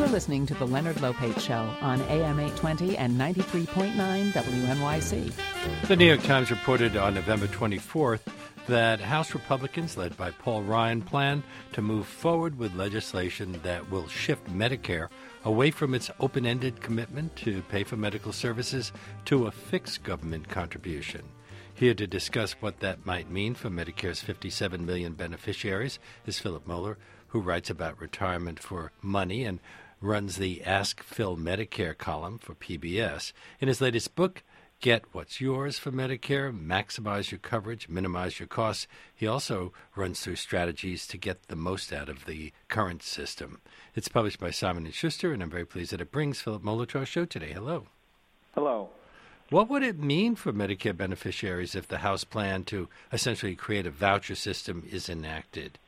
You're listening to The Leonard Lopate Show on AM 820 and 93.9 WNYC. The New York Times reported on November 24th that House Republicans, led by Paul Ryan, plan to move forward with legislation that will shift Medicare away from its open-ended commitment to pay for medical services to a fixed government contribution. Here to discuss what that might mean for Medicare's 57 million beneficiaries is Philip Moeller, who writes about retirement for money and runs the Ask Phil Medicare column for PBS. In his latest book, Get What's Yours for Medicare, Maximize Your Coverage, Minimize Your Costs, he also runs through strategies to get the most out of the current system. It's published by Simon & Schuster, and I'm very pleased that it brings Philip Moeller to our show today. Hello. Hello. What would it mean for Medicare beneficiaries if the House plan to essentially create a voucher system is enacted?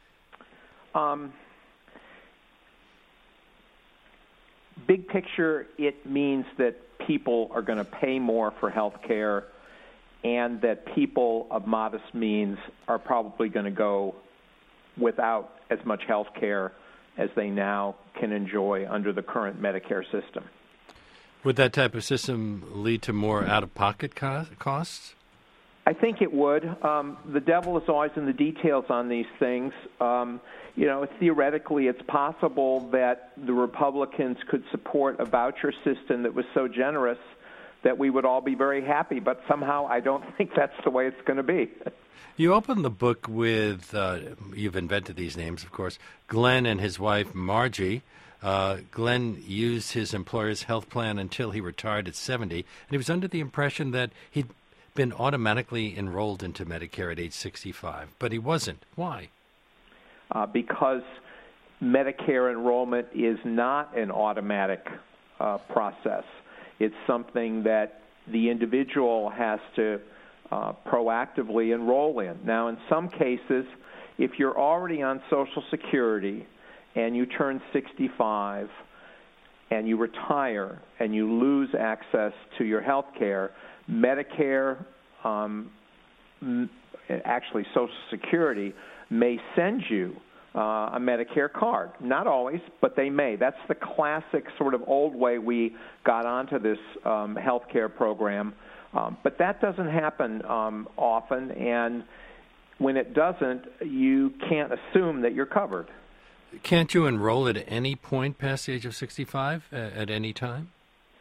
Big picture, it means that people are going to pay more for health care and that people of modest means are probably going to go without as much health care as they now can enjoy under the current Medicare system. Would that type of system lead to more out-of-pocket costs? I think it would. The devil is always in the details on these things. Theoretically, it's possible that the Republicans could support a voucher system that was so generous that we would all be very happy, but somehow I don't think that's the way it's going to be. You open the book with, you've invented these names, of course, Glenn and his wife, Margie. Glenn used his employer's health plan until he retired at 70, and he was under the impression that he'd been automatically enrolled into Medicare at age 65, but he wasn't. Why? Because Medicare enrollment is not an automatic process. It's something that the individual has to proactively enroll in. Now, in some cases, if you're already on Social Security and you turn 65 and you retire and you lose access to your health care, Medicare, actually Social Security, may send you a Medicare card. Not always, but they may. That's the classic sort of old way we got onto this health care program. But that doesn't happen often, and when it doesn't, you can't assume that you're covered. Can't you enroll at any point past the age of 65 at any time?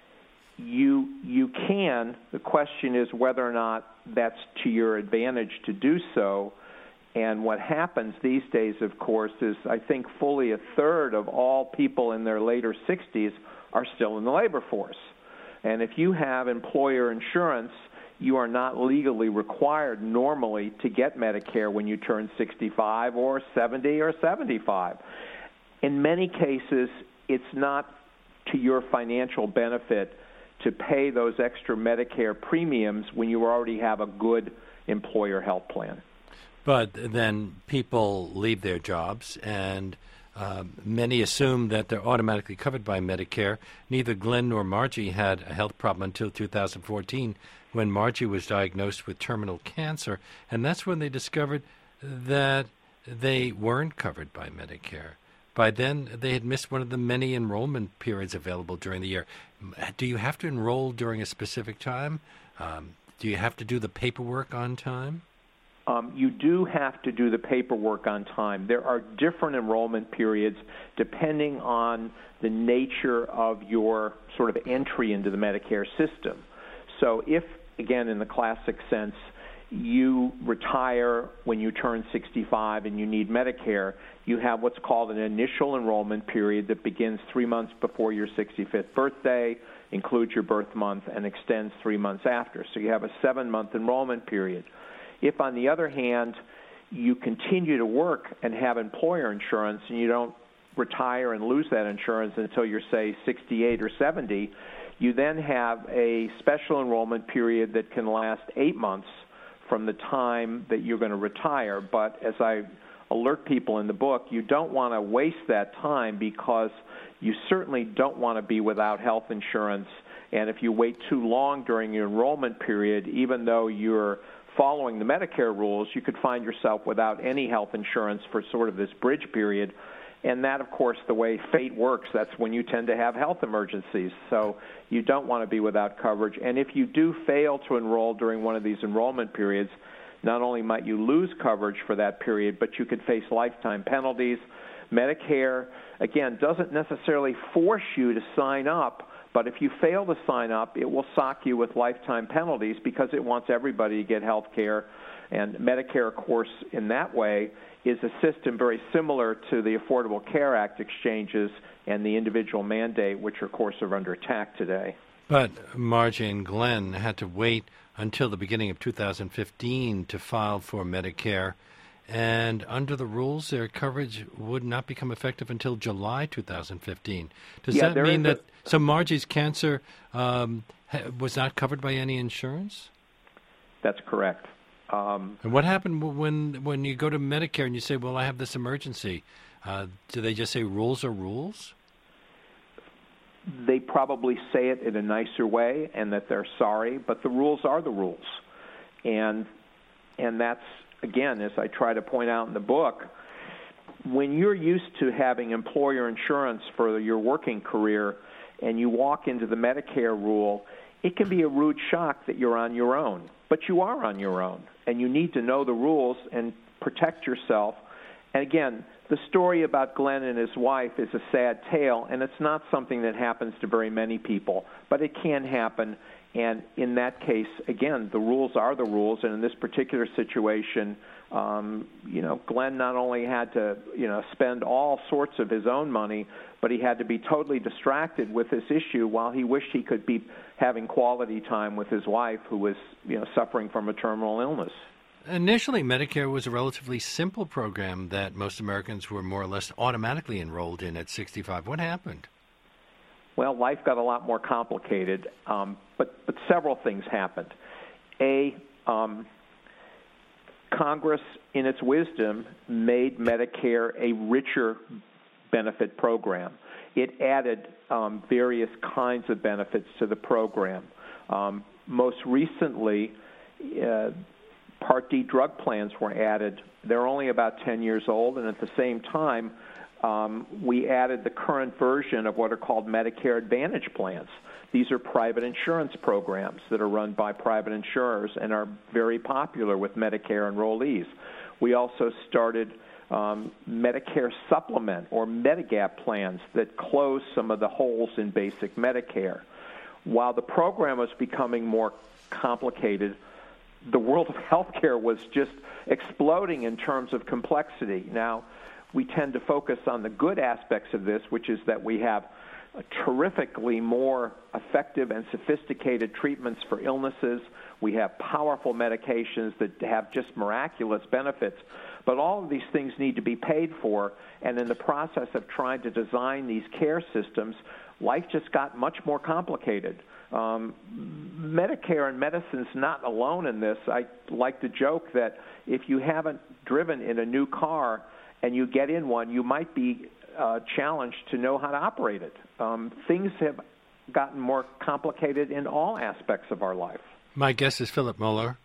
You can. The question is whether or not that's to your advantage to do so. And what happens these days, of course, is I think fully a third of all people in their later 60s are still in the labor force. And if you have employer insurance, you are not legally required normally to get Medicare when you turn 65 or 70 or 75. In many cases, it's not to your financial benefit to pay those extra Medicare premiums when you already have a good employer health plan. But then people leave their jobs, and many assume that they're automatically covered by Medicare. Neither Glenn nor Margie had a health problem until 2014, when Margie was diagnosed with terminal cancer, and that's when they discovered that they weren't covered by Medicare. By then, they had missed one of the many enrollment periods available during the year. Do you have to enroll during a specific time? Do you have to do the paperwork on time? You do have to do the paperwork on time. There are different enrollment periods depending on the nature of your sort of entry into the Medicare system. So if, again, in the classic sense, you retire when you turn 65 and you need Medicare, you have what's called an initial enrollment period that begins 3 months before your 65th birthday, includes your birth month, and extends 3 months after. So you have a 7-month enrollment period. If, on the other hand, you continue to work and have employer insurance and you don't retire and lose that insurance until you're, say, 68 or 70, you then have a special enrollment period that can last 8 months from the time that you're going to retire. But as I alert people in the book, you don't want to waste that time because you certainly don't want to be without health insurance. And if you wait too long during your enrollment period, even though you're following the Medicare rules, you could find yourself without any health insurance for sort of this bridge period. And that, of course, the way fate works, that's when you tend to have health emergencies. So you don't want to be without coverage. And if you do fail to enroll during one of these enrollment periods, not only might you lose coverage for that period, but you could face lifetime penalties. Medicare, again, doesn't necessarily force you to sign up, but if you fail to sign up, it will sock you with lifetime penalties because it wants everybody to get health care. And Medicare, of course, in that way, is a system very similar to the Affordable Care Act exchanges and the individual mandate, which, of course, are under attack today. But Margie and Glenn had to wait until the beginning of 2015 to file for Medicare. And under the rules, their coverage would not become effective until July 2015. Does that mean that so Margie's cancer was not covered by any insurance? That's correct. And what happened when you go to Medicare and you say, well, I have this emergency? Do they just say rules are rules? They probably say it in a nicer way and that they're sorry, but the rules are the rules. And that's, again, as I try to point out in the book, when you're used to having employer insurance for your working career and you walk into the Medicare rule, it can be a rude shock that you're on your own. But you are on your own, and you need to know the rules and protect yourself. And again, the story about Glenn and his wife is a sad tale, and it's not something that happens to very many people, but it can happen. And in that case, again, the rules are the rules. And in this particular situation, Glenn not only had to, spend all sorts of his own money, but he had to be totally distracted with this issue while he wished he could be having quality time with his wife, who was, suffering from a terminal illness. Initially, Medicare was a relatively simple program that most Americans were more or less automatically enrolled in at 65. What happened? Well, life got a lot more complicated, but several things happened. Congress, in its wisdom, made Medicare a richer benefit program. It added various kinds of benefits to the program. Most recently, Part D drug plans were added. They're only about 10 years old, and at the same time, we added the current version of what are called Medicare Advantage plans. These are private insurance programs that are run by private insurers and are very popular with Medicare enrollees. We also started Medicare Supplement or Medigap plans that close some of the holes in basic Medicare. While the program was becoming more complicated, the world of healthcare was just exploding in terms of complexity. Now, we tend to focus on the good aspects of this, which is that we have terrifically more effective and sophisticated treatments for illnesses. We have powerful medications that have just miraculous benefits. But all of these things need to be paid for, and in the process of trying to design these care systems, life just got much more complicated. Medicare and medicine's not alone in this. I like to joke that if you haven't driven in a new car and you get in one, you might be challenged to know how to operate it. Things have gotten more complicated in all aspects of our life. My guest is Philip Moeller,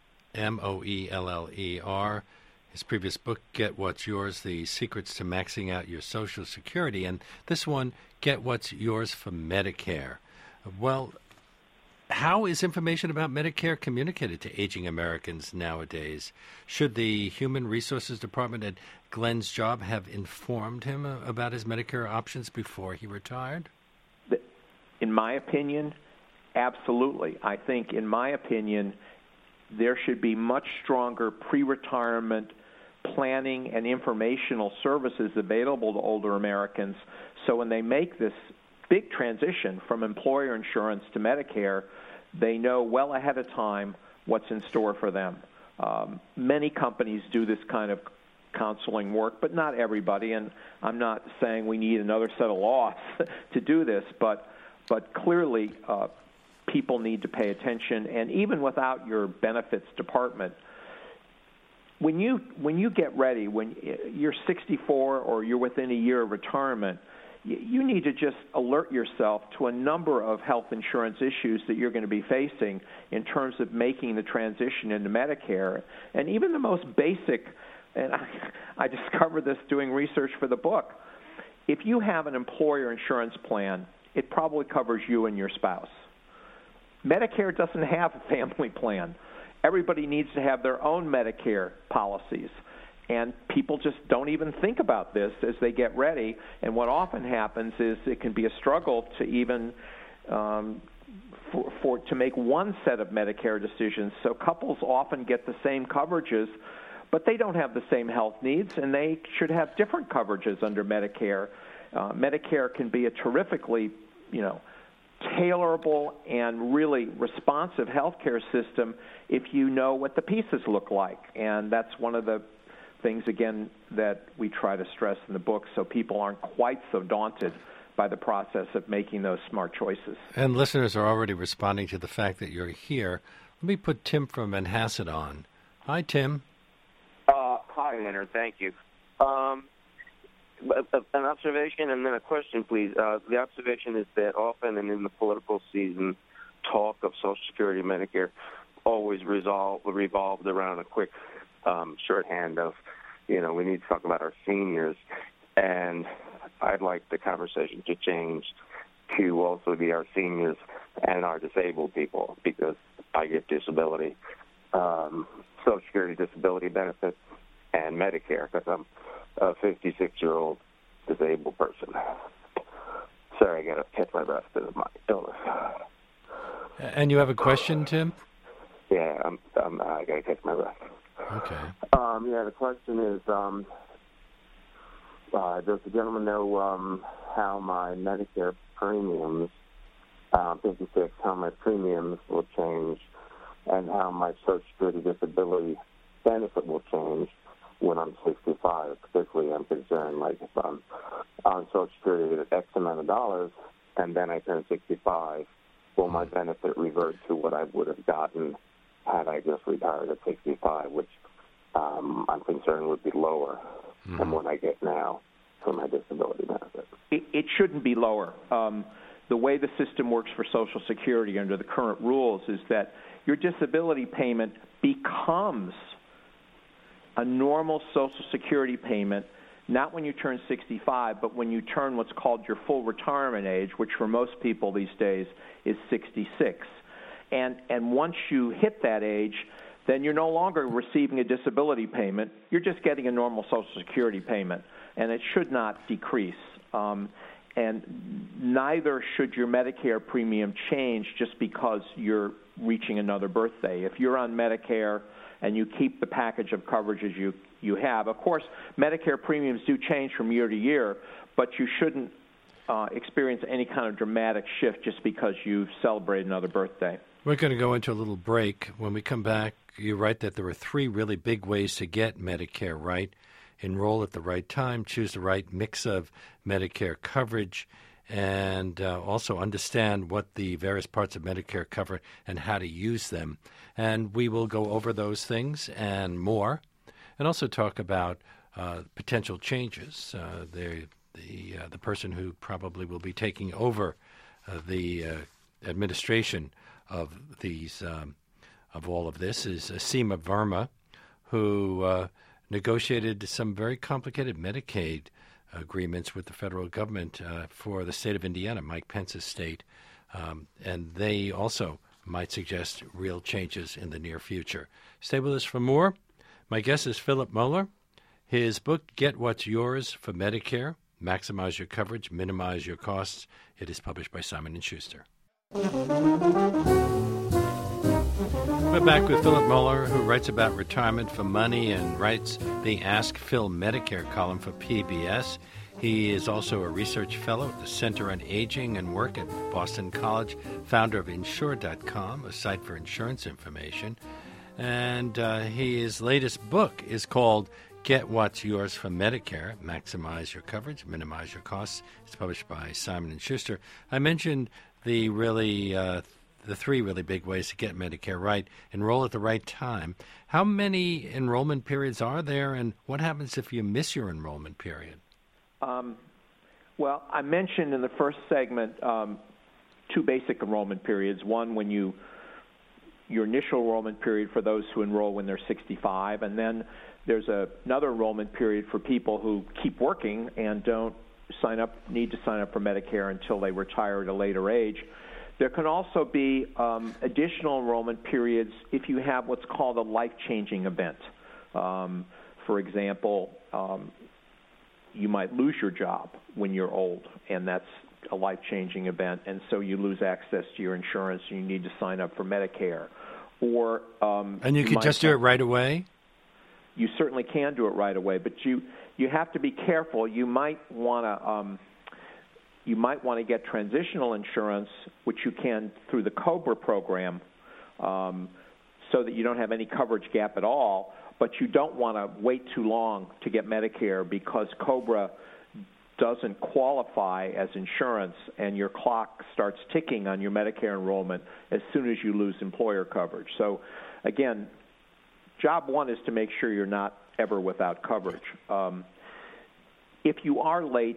Moeller. His previous book, Get What's Yours, The Secrets to Maxing Out Your Social Security, and this one, Get What's Yours for Medicare. Well, how is information about Medicare communicated to aging Americans nowadays? Should the Human Resources Department at Glenn's job have informed him about his Medicare options before he retired? In my opinion, absolutely. I think, in my opinion, there should be much stronger pre-retirement planning and informational services available to older Americans, so when they make this big transition from employer insurance to Medicare, they know well ahead of time what's in store for them. Many companies do this kind of counseling work, but not everybody, and I'm not saying we need another set of laws to do this, but clearly people need to pay attention, and even without your benefits department, when you get ready, when you're 64 or you're within a year of retirement, you need to just alert yourself to a number of health insurance issues that you're going to be facing in terms of making the transition into Medicare. And even the most basic, and I discovered this doing research for the book, if you have an employer insurance plan, it probably covers you and your spouse. Medicare doesn't have a family plan. Everybody needs to have their own Medicare policies. And people just don't even think about this as they get ready. And what often happens is it can be a struggle to even to make one set of Medicare decisions. So couples often get the same coverages, but they don't have the same health needs, and they should have different coverages under Medicare. Medicare can be a terrifically, tailorable and really responsive healthcare system if you know what the pieces look like. And that's one of the things, again, that we try to stress in the book so people aren't quite so daunted by the process of making those smart choices. And listeners are already responding to the fact that you're here. Let me put Tim from Manhasset on. Hi, Tim. Hi, Leonard. Thank you. An observation and then a question, please. The observation is that often and in the political season, talk of Social Security and Medicare always revolved around a quick shorthand of, we need to talk about our seniors. And I'd like the conversation to change to also be our seniors and our disabled people, because I get disability, Social Security disability benefits, and Medicare, because I'm a 56-year-old disabled person. Sorry, I got to catch my breath because of my illness. And you have a question, Tim? Yeah, I got to catch my breath. Okay. The question is, does the gentleman know how my Medicare premiums, 56, how my premiums will change, and how my Social Security disability benefit will change when I'm 65? Particularly, I'm concerned, like, if I'm on Social Security at X amount of dollars, and then I turn 65, will my benefit revert to what I would have gotten had I just retired at 65, which I'm concerned would be lower than what I get now for my disability benefit? It shouldn't be lower. The way the system works for Social Security under the current rules is that your disability payment becomes a normal Social Security payment, not when you turn 65, but when you turn what's called your full retirement age, which for most people these days is 66. And once you hit that age, then you're no longer receiving a disability payment. You're just getting a normal Social Security payment, and it should not decrease. And neither should your Medicare premium change just because you're reaching another birthday. If you're on Medicare and you keep the package of coverages you have, of course, Medicare premiums do change from year to year, but you shouldn't experience any kind of dramatic shift just because you celebrate another birthday. We're going to go into a little break. When we come back, you write that there are three really big ways to get Medicare right. Enroll at the right time, choose the right mix of Medicare coverage, and also understand what the various parts of Medicare cover and how to use them. And we will go over those things and more, and also talk about potential changes. The person who probably will be taking over the administration of these of all of this is Seema Verma, who negotiated some very complicated Medicaid agreements with the federal government for the state of Indiana, Mike Pence's state, and they also might suggest real changes in the near future. Stay with us for more. My guest is Philip Moeller. His book, Get What's Yours for Medicare, Maximize Your Coverage, Minimize Your Costs. It is published by Simon & Schuster. We're back with Philip Moeller, who writes about retirement for money and writes the Ask Phil Medicare column for PBS. He is also a research fellow at the Center on Aging and Work at Boston College, founder of Insure.com, a site for insurance information. And his latest book is called Get What's Yours for Medicare, Maximize Your Coverage, Minimize Your Costs. It's published by Simon & Schuster. I mentioned the three really big ways to get Medicare right. Enroll at the right time. How many enrollment periods are there, and what happens if you miss your enrollment period? Well, I mentioned in the first segment two basic enrollment periods. One, when your initial enrollment period for those who enroll when they're 65, and then there's another enrollment period for people who keep working and don't need to sign up for Medicare until they retire at a later age. There can also be additional enrollment periods if you have what's called a life-changing event. For example, you might lose your job when you're old, and that's a life-changing event, and so you lose access to your insurance and you need to sign up for Medicare. Or and you can just do it right away? You certainly can do it right away, but you have to be careful. You might want to get transitional insurance, which you can through the COBRA program, so that you don't have any coverage gap at all, but you don't want to wait too long to get Medicare because COBRA doesn't qualify as insurance, and your clock starts ticking on your Medicare enrollment as soon as you lose employer coverage. So, again, job one is to make sure you're not ever without coverage. If you are late,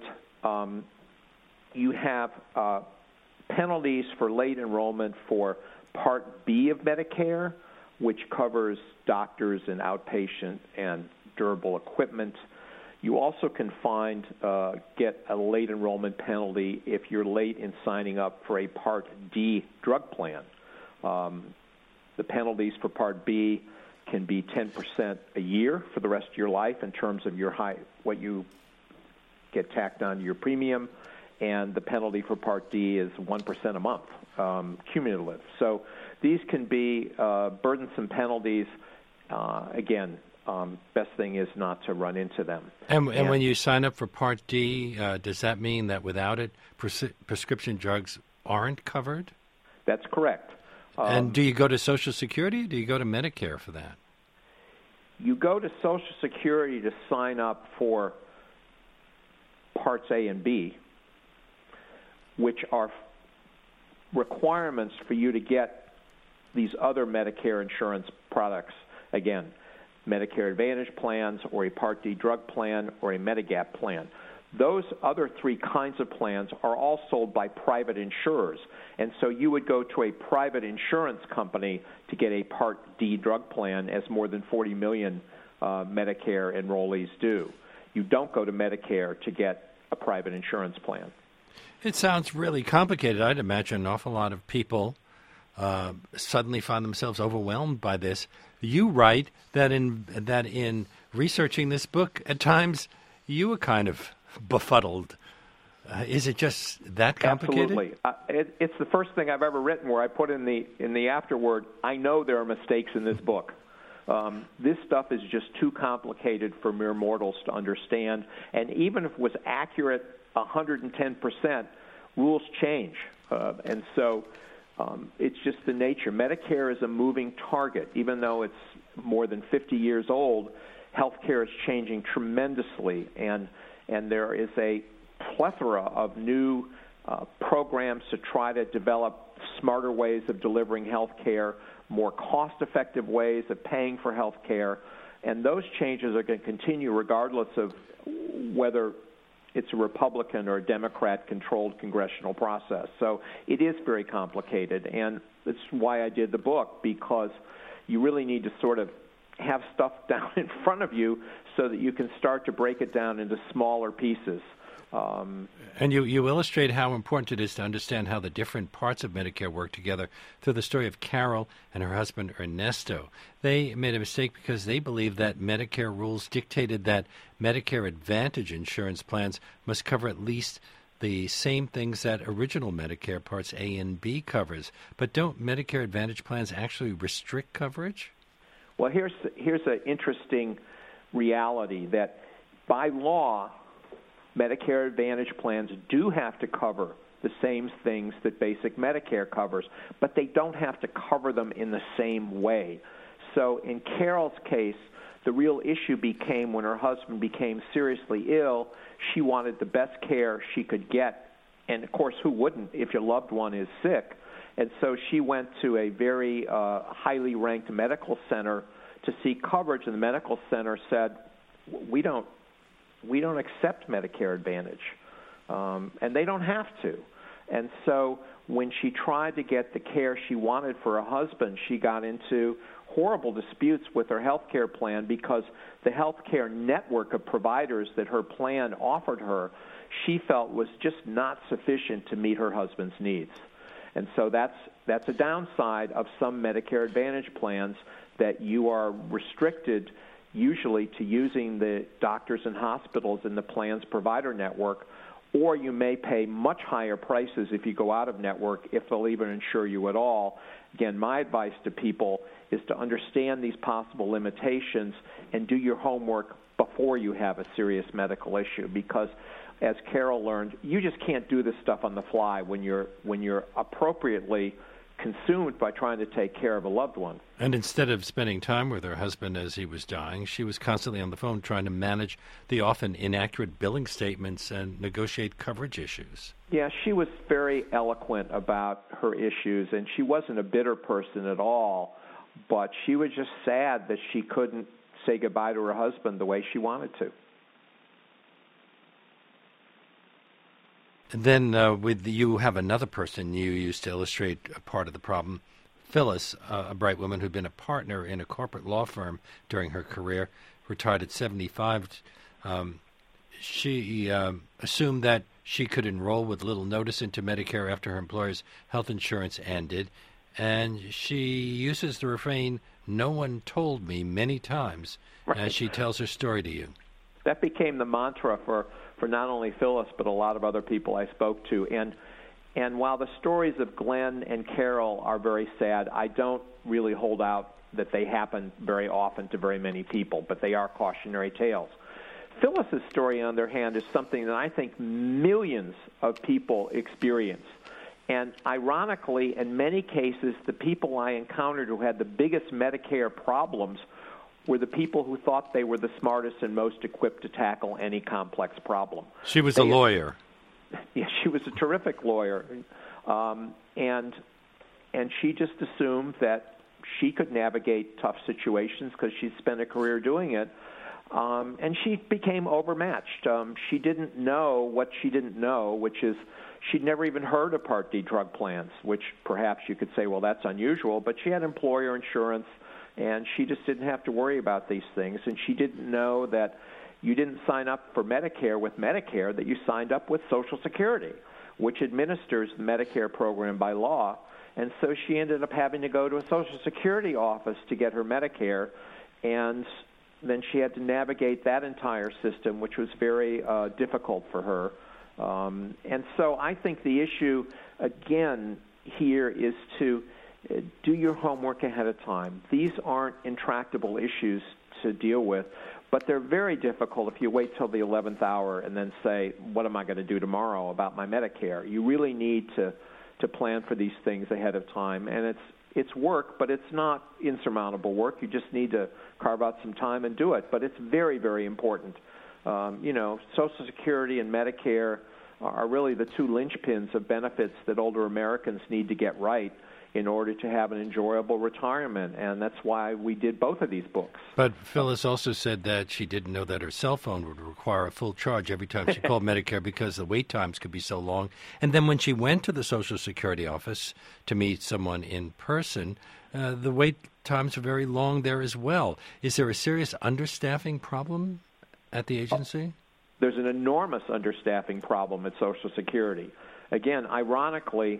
you have penalties for late enrollment for Part B of Medicare, which covers doctors and outpatient and durable equipment. You also can get a late enrollment penalty if you're late in signing up for a Part D drug plan. The penalties for Part B can be 10% a year for the rest of your life in terms of what you get tacked onto your premium, and the penalty for Part D is 1% a month, cumulative. So these can be burdensome penalties. Again, best thing is not to run into them. And when you sign up for Part D, does that mean that without it, prescription drugs aren't covered? That's correct. And do you go to Social Security or do you go to Medicare for that? You go to Social Security to sign up for Parts A and B, which are requirements for you to get these other Medicare insurance products. Again, Medicare Advantage plans or a Part D drug plan or a Medigap plan. Those other three kinds of plans are all sold by private insurers. And so you would go to a private insurance company to get a Part D drug plan, as more than 40 million Medicare enrollees do. You don't go to Medicare to get a private insurance plan. It sounds really complicated. I'd imagine an awful lot of people suddenly find themselves overwhelmed by this. You write that in researching this book, at times you were kind of befuddled. Is it just that complicated? Absolutely. It's the first thing I've ever written where I put in the afterword, I know there are mistakes in this book. This stuff is just too complicated for mere mortals to understand. And even if it was accurate 110%, rules change. And so it's just the nature. Medicare is a moving target. Even though it's more than 50 years old, healthcare is changing tremendously. And there is a plethora of new programs to try to develop smarter ways of delivering health care, more cost-effective ways of paying for health care, and those changes are going to continue regardless of whether it's a Republican or a Democrat-controlled congressional process. So it is very complicated, and that's why I did the book, because you really need to sort of have stuff down in front of you so that you can start to break it down into smaller pieces. And you illustrate how important it is to understand how the different parts of Medicare work together through the story of Carol and her husband Ernesto. They made a mistake because they believed that Medicare rules dictated that Medicare Advantage insurance plans must cover at least the same things that original Medicare Parts A and B covers. But don't Medicare Advantage plans actually restrict coverage? Well, here's an interesting reality that by law, Medicare Advantage plans do have to cover the same things that basic Medicare covers, but they don't have to cover them in the same way. So in Carol's case, the real issue became when her husband became seriously ill, she wanted the best care she could get. And, of course, who wouldn't if your loved one is sick? And so she went to a very highly ranked medical center to seek coverage, and the medical center said, we don't accept Medicare Advantage, and they don't have to. And so when she tried to get the care she wanted for her husband, she got into horrible disputes with her health care plan because the health care network of providers that her plan offered her she felt was just not sufficient to meet her husband's needs. And so that's a downside of some Medicare Advantage plans, that you are restricted usually to using the doctors and hospitals in the plan's provider network, or you may pay much higher prices if you go out of network, if they'll even insure you at all. Again, my advice to people is to understand these possible limitations and do your homework before you have a serious medical issue, because as Carol learned, you just can't do this stuff on the fly when you're appropriately consumed by trying to take care of a loved one. And instead of spending time with her husband as he was dying, she was constantly on the phone trying to manage the often inaccurate billing statements and negotiate coverage issues. Yeah, she was very eloquent about her issues, and she wasn't a bitter person at all, but she was just sad that she couldn't say goodbye to her husband the way she wanted to. And then you have another person you used to illustrate a part of the problem. Phyllis, a bright woman who'd been a partner in a corporate law firm during her career, retired at 75. She assumed that she could enroll with little notice into Medicare after her employer's health insurance ended, and she uses the refrain, "No one told me," many times, as she tells her story to you. That became the mantra for not only Phyllis, but a lot of other people I spoke to. And while the stories of Glenn and Carol are very sad, I don't really hold out that they happen very often to very many people, but they are cautionary tales. Phyllis's story, on the other hand, is something that I think millions of people experience. And ironically, in many cases, the people I encountered who had the biggest Medicare problems were the people who thought they were the smartest and most equipped to tackle any complex problem. She was a lawyer. Yeah, she was a terrific lawyer. And she just assumed that she could navigate tough situations because she'd spent a career doing it. And she became overmatched. She didn't know what she didn't know, which is she'd never even heard of Part D drug plans, which perhaps you could say, well, that's unusual. But she had employer insurance, and she just didn't have to worry about these things. And she didn't know that you didn't sign up for Medicare with Medicare, that you signed up with Social Security, which administers the Medicare program by law. And so she ended up having to go to a Social Security office to get her Medicare, and then she had to navigate that entire system, which was very difficult for her. And so I think the issue, again, here is to do your homework ahead of time. These aren't intractable issues to deal with, but they're very difficult if you wait till the 11th hour and then say, what am I going to do tomorrow about my Medicare? You really need to plan for these things ahead of time, and it's work, but it's not insurmountable work. You just need to carve out some time and do it, but it's very, very important. Social Security and Medicare are really the two linchpins of benefits that older Americans need to get right in order to have an enjoyable retirement, and that's why we did both of these books. But Phyllis also said that she didn't know that her cell phone would require a full charge every time she called Medicare because the wait times could be so long. And then when she went to the Social Security office to meet someone in person, the wait times were very long there as well. Is there a serious understaffing problem at the agency? There's an enormous understaffing problem at Social Security. Again, ironically,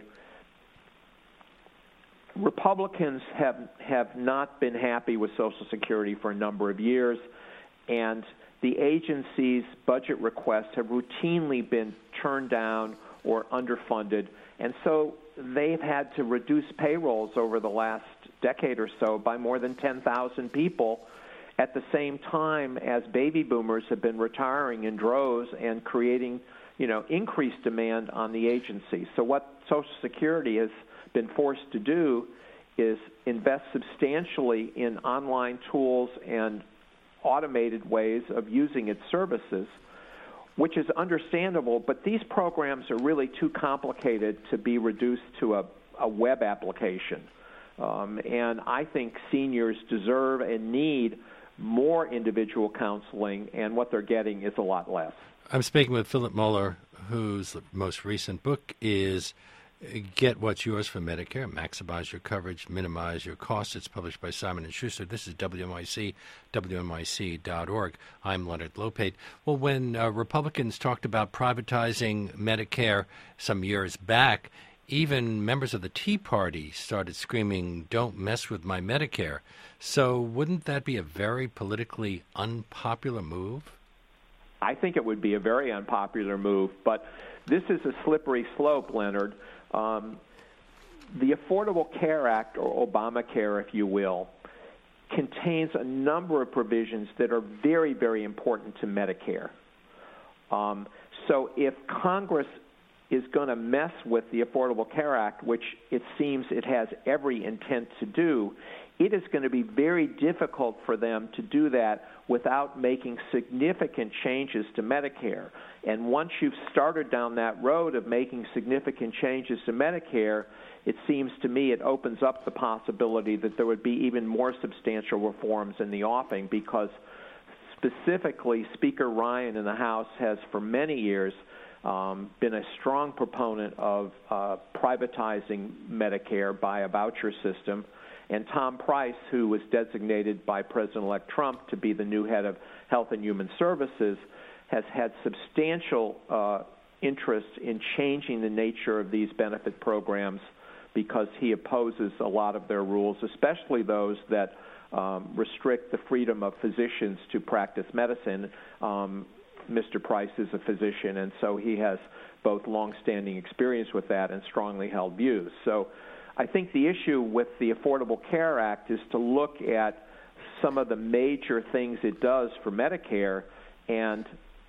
Republicans have not been happy with Social Security for a number of years, and the agency's budget requests have routinely been turned down or underfunded, and so they've had to reduce payrolls over the last decade or so by more than 10,000 people at the same time as baby boomers have been retiring in droves and creating, increased demand on the agency. So what Social Security has been forced to do is invest substantially in online tools and automated ways of using its services, which is understandable, but these programs are really too complicated to be reduced to a web application. And I think seniors deserve and need more individual counseling, and what they're getting is a lot less. I'm speaking with Philip Moeller, whose most recent book is Get what's yours from Medicare. Maximize your coverage, minimize your costs. It's published by Simon & Schuster. This is WNYC, WNYC.org. I'm Leonard Lopate. Well, when Republicans talked about privatizing Medicare some years back, even members of the Tea Party started screaming, "Don't mess with my Medicare." So wouldn't that be a very politically unpopular move? I think it would be a very unpopular move, but this is a slippery slope, Leonard. The Affordable Care Act, or Obamacare, if you will, contains a number of provisions that are very, very important to Medicare. So if Congress is going to mess with the Affordable Care Act, which it seems it has every intent to do, it is going to be very difficult for them to do that without making significant changes to Medicare. And once you've started down that road of making significant changes to Medicare, it seems to me it opens up the possibility that there would be even more substantial reforms in the offing, because specifically Speaker Ryan in the House has for many years been a strong proponent of privatizing Medicare by a voucher system. And Tom Price, who was designated by President-elect Trump to be the new head of Health and Human Services, has had substantial interest in changing the nature of these benefit programs because he opposes a lot of their rules, especially those that restrict the freedom of physicians to practice medicine. Mr. Price is a physician, and so he has both longstanding experience with that and strongly held views. So I think the issue with the Affordable Care Act is to look at some of the major things it does for Medicare, and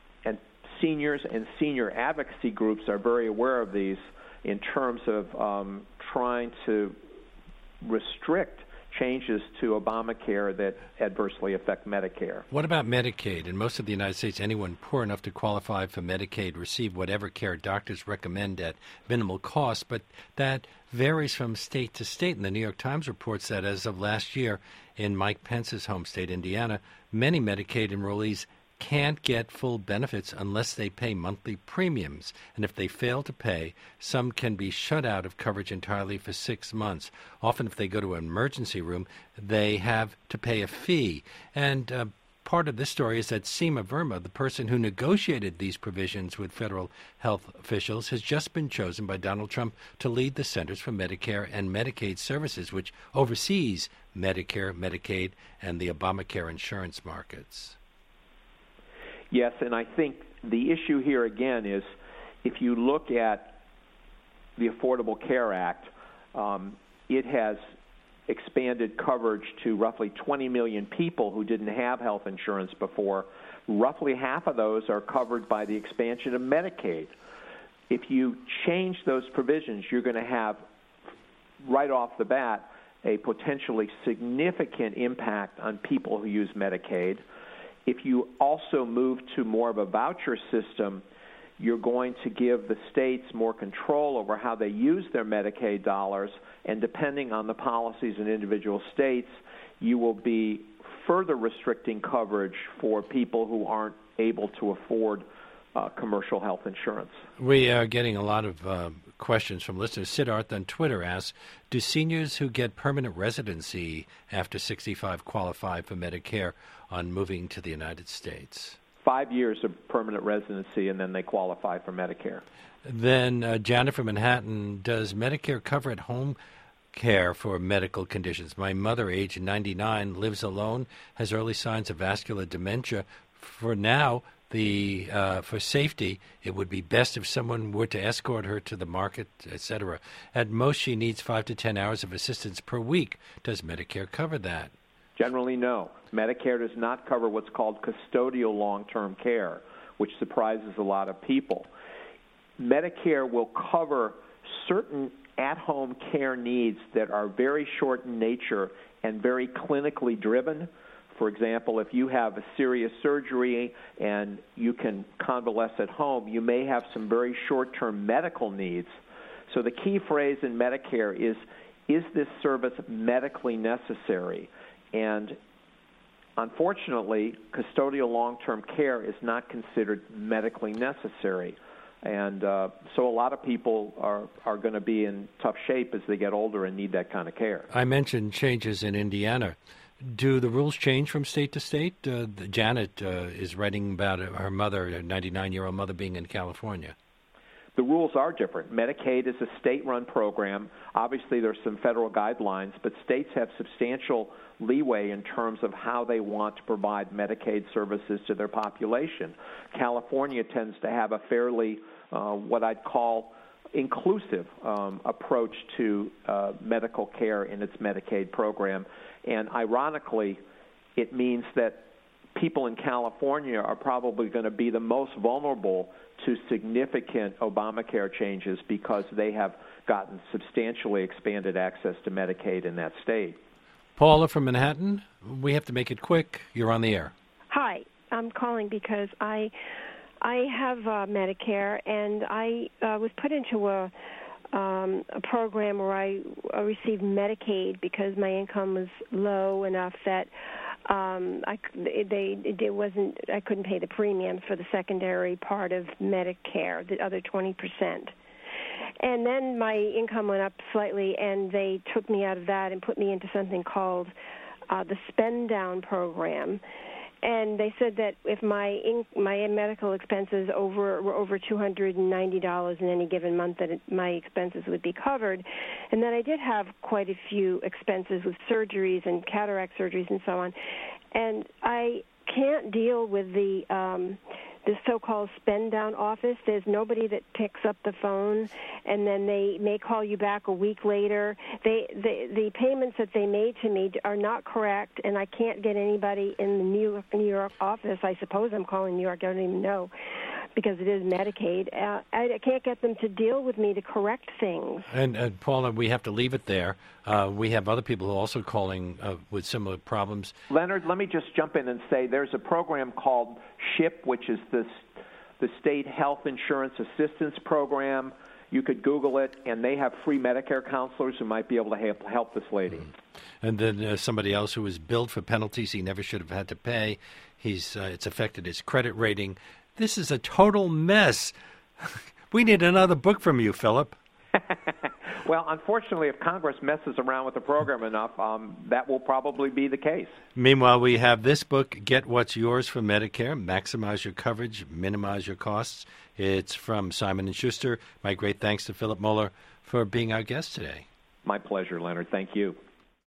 seniors and senior advocacy groups are very aware of these in terms of trying to restrict changes to Obamacare that adversely affect Medicare. What about Medicaid? In most of the United States, anyone poor enough to qualify for Medicaid receive whatever care doctors recommend at minimal cost, but that varies from state to state. And the New York Times reports that as of last year in Mike Pence's home state, Indiana, many Medicaid enrollees can't get full benefits unless they pay monthly premiums. And if they fail to pay, some can be shut out of coverage entirely for 6 months. Often if they go to an emergency room, they have to pay a fee. And part of this story is that Seema Verma, the person who negotiated these provisions with federal health officials, has just been chosen by Donald Trump to lead the Centers for Medicare and Medicaid Services, which oversees Medicare, Medicaid, and the Obamacare insurance markets. Yes, and I think the issue here again is if you look at the Affordable Care Act, it has expanded coverage to roughly 20 million people who didn't have health insurance before. Roughly half of those are covered by the expansion of Medicaid. If you change those provisions, you're going to have, right off the bat, a potentially significant impact on people who use Medicaid. If you also move to more of a voucher system, you're going to give the states more control over how they use their Medicaid dollars, and depending on the policies in individual states, you will be further restricting coverage for people who aren't able to afford commercial health insurance. We are getting a lot of questions from listeners. Siddharth on Twitter asks, do seniors who get permanent residency after 65 qualify for Medicare on moving to the United States? 5 years of permanent residency, and then they qualify for Medicare. Then Janet from Manhattan, does Medicare cover at-home care for medical conditions? My mother, age 99, lives alone, has early signs of vascular dementia. For now, for safety, it would be best if someone were to escort her to the market, etc. At most, she needs 5 to 10 hours of assistance per week. Does Medicare cover that? Generally, no. Medicare does not cover what's called custodial long-term care, which surprises a lot of people. Medicare will cover certain at-home care needs that are very short in nature and very clinically driven. For example, if you have a serious surgery and you can convalesce at home, you may have some very short-term medical needs. So the key phrase in Medicare is this service medically necessary? And unfortunately, custodial long-term care is not considered medically necessary. And so a lot of people are going to be in tough shape as they get older and need that kind of care. I mentioned changes in Indiana. Do the rules change from state to state? Janet is writing about her mother, a 99-year-old mother, being in California. The rules are different. Medicaid is a state-run program. Obviously, there's some federal guidelines, but states have substantial leeway in terms of how they want to provide Medicaid services to their population. California tends to have a fairly, what I'd call, inclusive approach to medical care in its Medicaid program. And ironically, it means that people in California are probably going to be the most vulnerable to significant Obamacare changes because they have gotten substantially expanded access to Medicaid in that state. Paula from Manhattan, we have to make it quick. You're on the air. Hi, I'm calling because I have Medicare, and I was put into a program where I received Medicaid because my income was low enough that I couldn't pay the premiums for the secondary part of Medicare, the other 20%. And then my income went up slightly, and they took me out of that and put me into something called the Spend Down program. And they said that if my medical expenses were over $290 in any given month, that my expenses would be covered. And then I did have quite a few expenses with surgeries and cataract surgeries and so on. And I can't deal with the so-called spend down office. There's nobody that picks up the phone, and then they may call you back a week later. The payments that they made to me are not correct, and I can't get anybody in the New York office. I suppose I'm calling New York. I don't even know, because it is Medicaid. I can't get them to deal with me to correct things. And Paula, we have to leave it there. We have other people who are also calling with similar problems. Leonard, let me just jump in and say there's a program called SHIP, which is the State Health Insurance Assistance Program. You could Google it, and they have free Medicare counselors who might be able to help this lady. And then somebody else who was billed for penalties he never should have had to pay. It's affected his credit rating. This is a total mess. We need another book from you, Philip. Well, unfortunately, if Congress messes around with the program enough, that will probably be the case. Meanwhile, we have this book, Get What's Yours for Medicare, Maximize Your Coverage, Minimize Your Costs. It's from Simon & Schuster. My great thanks to Philip Moeller for being our guest today. My pleasure, Leonard. Thank you.